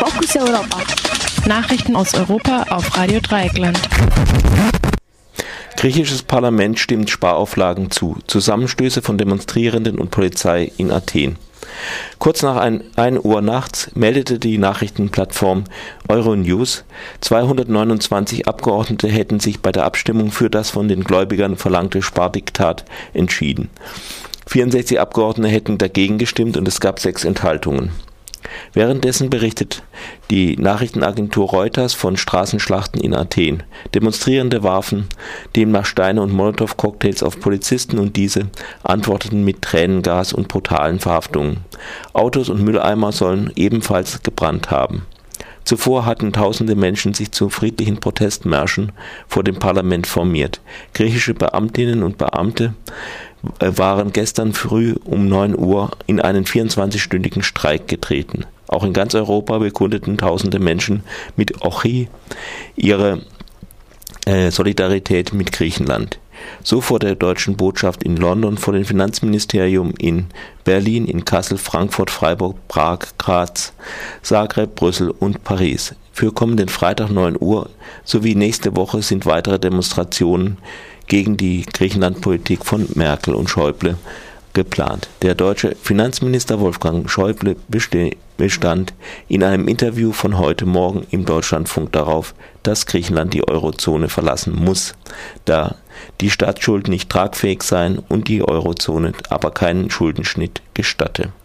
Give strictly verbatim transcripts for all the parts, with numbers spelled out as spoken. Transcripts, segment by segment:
Fokus Europa. Nachrichten aus Europa auf Radio Dreieckland. Griechisches Parlament stimmt Sparauflagen zu. Zusammenstöße von Demonstrierenden und Polizei in Athen. Kurz nach ein Uhr nachts meldete die Nachrichtenplattform Euronews, zweihundertneunundzwanzig Abgeordnete hätten sich bei der Abstimmung für das von den Gläubigern verlangte Spardiktat entschieden. vierundsechzig Abgeordnete hätten dagegen gestimmt und es gab sechs Enthaltungen. Währenddessen berichtet die Nachrichtenagentur Reuters von Straßenschlachten in Athen. Demonstrierende warfen demnach Steine und Molotow-Cocktails auf Polizisten und diese antworteten mit Tränengas und brutalen Verhaftungen. Autos und Mülleimer sollen ebenfalls gebrannt haben. Zuvor hatten tausende Menschen sich zu friedlichen Protestmärschen vor dem Parlament formiert. Griechische Beamtinnen und Beamte waren gestern früh um neun Uhr in einen vierundzwanzigstündigen Streik getreten. Auch in ganz Europa bekundeten tausende Menschen mit Ochi ihre äh, Solidarität mit Griechenland. So vor der deutschen Botschaft in London, vor dem Finanzministerium in Berlin, in Kassel, Frankfurt, Freiburg, Prag, Graz, Zagreb, Brüssel und Paris. Für kommenden Freitag neun Uhr sowie nächste Woche sind weitere Demonstrationen gegen die Griechenland-Politik von Merkel und Schäuble geplant. Der deutsche Finanzminister Wolfgang Schäuble bestand in einem Interview von heute Morgen im Deutschlandfunk darauf, dass Griechenland die Eurozone verlassen muss, da die Staatsschulden nicht tragfähig seien und die Eurozone aber keinen Schuldenschnitt gestatte.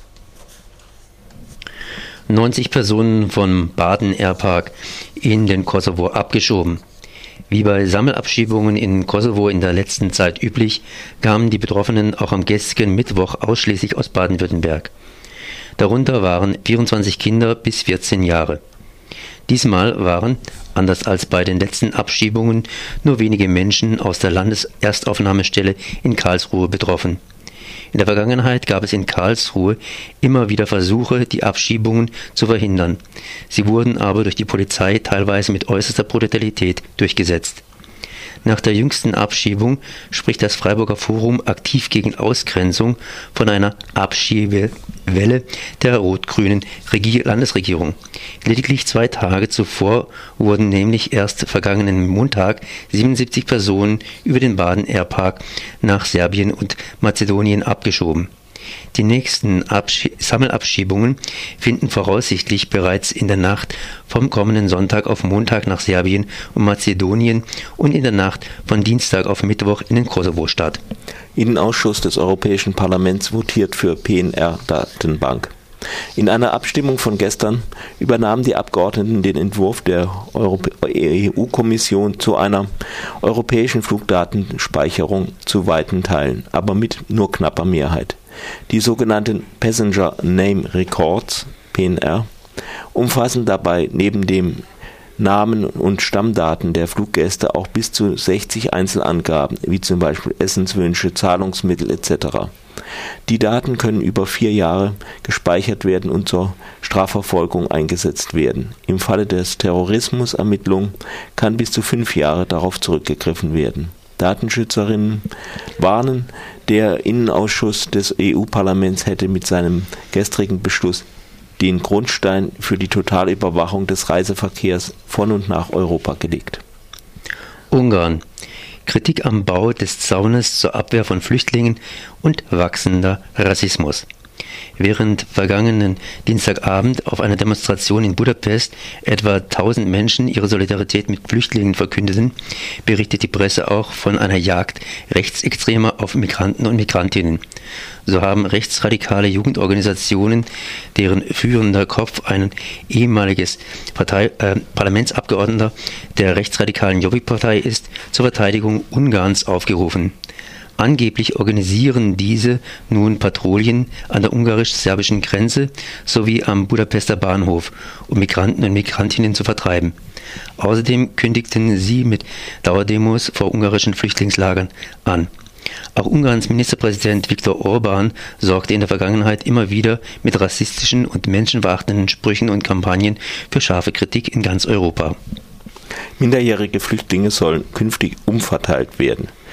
neunzig Personen vom Baden Airpark in den Kosovo abgeschoben. Wie bei Sammelabschiebungen in Kosovo in der letzten Zeit üblich, kamen die Betroffenen auch am gestrigen Mittwoch ausschließlich aus Baden-Württemberg. Darunter waren vierundzwanzig Kinder bis vierzehn Jahre. Diesmal waren, anders als bei den letzten Abschiebungen, nur wenige Menschen aus der Landeserstaufnahmestelle in Karlsruhe betroffen. In der Vergangenheit gab es in Karlsruhe immer wieder Versuche, die Abschiebungen zu verhindern. Sie wurden aber durch die Polizei teilweise mit äußerster Brutalität durchgesetzt. Nach der jüngsten Abschiebung spricht das Freiburger Forum aktiv gegen Ausgrenzung von einer Abschiebewelle der rot-grünen Regier- Landesregierung. Lediglich zwei Tage zuvor wurden nämlich erst vergangenen Montag siebenundsiebzig Personen über den Baden Airpark nach Serbien und Mazedonien abgeschoben. Die nächsten Abschi- Sammelabschiebungen finden voraussichtlich bereits in der Nacht vom kommenden Sonntag auf Montag nach Serbien und Mazedonien und in der Nacht von Dienstag auf Mittwoch in den Kosovo statt. Innenausschuss des Europäischen Parlaments votiert für P N R-Datenbank. In einer Abstimmung von gestern übernahmen die Abgeordneten den Entwurf der E U-Kommission zu einer europäischen Flugdatenspeicherung zu weiten Teilen, aber mit nur knapper Mehrheit. Die sogenannten Passenger Name Records, P N R, umfassen dabei neben dem Namen und Stammdaten der Fluggäste auch bis zu sechzig Einzelangaben, wie zum Beispiel Essenswünsche, Zahlungsmittel et cetera. Die Daten können über vier Jahre gespeichert werden und zur Strafverfolgung eingesetzt werden. Im Falle des Terrorismusermittlungen kann bis zu fünf Jahre darauf zurückgegriffen werden. Datenschützerinnen warnen, der Innenausschuss des E U-Parlaments hätte mit seinem gestrigen Beschluss den Grundstein für die Totalüberwachung des Reiseverkehrs von und nach Europa gelegt. Ungarn. Kritik am Bau des Zaunes zur Abwehr von Flüchtlingen und wachsender Rassismus. Während vergangenen Dienstagabend auf einer Demonstration in Budapest etwa tausend Menschen ihre Solidarität mit Flüchtlingen verkündeten, berichtet die Presse auch von einer Jagd Rechtsextremer auf Migranten und Migrantinnen. So haben rechtsradikale Jugendorganisationen, deren führender Kopf ein ehemaliges Partei, äh, Parlamentsabgeordneter der rechtsradikalen Jobbik-Partei ist, zur Verteidigung Ungarns aufgerufen. Angeblich organisieren diese nun Patrouillen an der ungarisch-serbischen Grenze sowie am Budapester Bahnhof, um Migranten und Migrantinnen zu vertreiben. Außerdem kündigten sie mit Dauerdemos vor ungarischen Flüchtlingslagern an. Auch Ungarns Ministerpräsident Viktor Orbán sorgte in der Vergangenheit immer wieder mit rassistischen und menschenverachtenden Sprüchen und Kampagnen für scharfe Kritik in ganz Europa. Minderjährige Flüchtlinge sollen künftig umverteilt werden.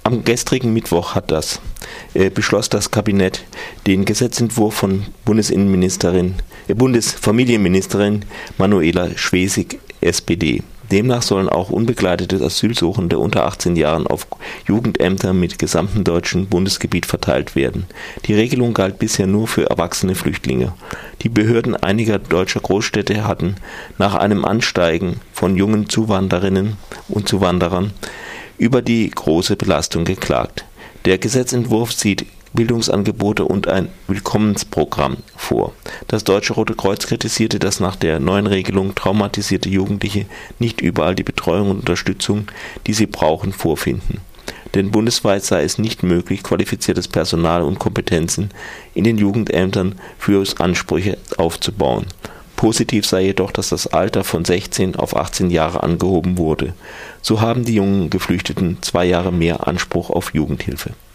Am gestrigen Mittwoch hat das, äh, beschloss das Kabinett den Gesetzentwurf von Bundesinnenministerin, äh, Bundesfamilienministerin Manuela Schwesig, S P D. Demnach sollen auch unbegleitete Asylsuchende unter achtzehn Jahren auf Jugendämter mit gesamtem deutschen Bundesgebiet verteilt werden. Die Regelung galt bisher nur für erwachsene Flüchtlinge. Die Behörden einiger deutscher Großstädte hatten nach einem Ansteigen von jungen Zuwanderinnen und Zuwanderern über die große Belastung geklagt. Der Gesetzentwurf sieht Bildungsangebote und ein Willkommensprogramm vor. Das Deutsche Rote Kreuz kritisierte, dass nach der neuen Regelung traumatisierte Jugendliche nicht überall die Betreuung und Unterstützung, die sie brauchen, vorfinden. Denn bundesweit sei es nicht möglich, qualifiziertes Personal und Kompetenzen in den Jugendämtern für Ansprüche aufzubauen. Positiv sei jedoch, dass das Alter von sechzehn auf achtzehn Jahre angehoben wurde. So haben die jungen Geflüchteten zwei Jahre mehr Anspruch auf Jugendhilfe.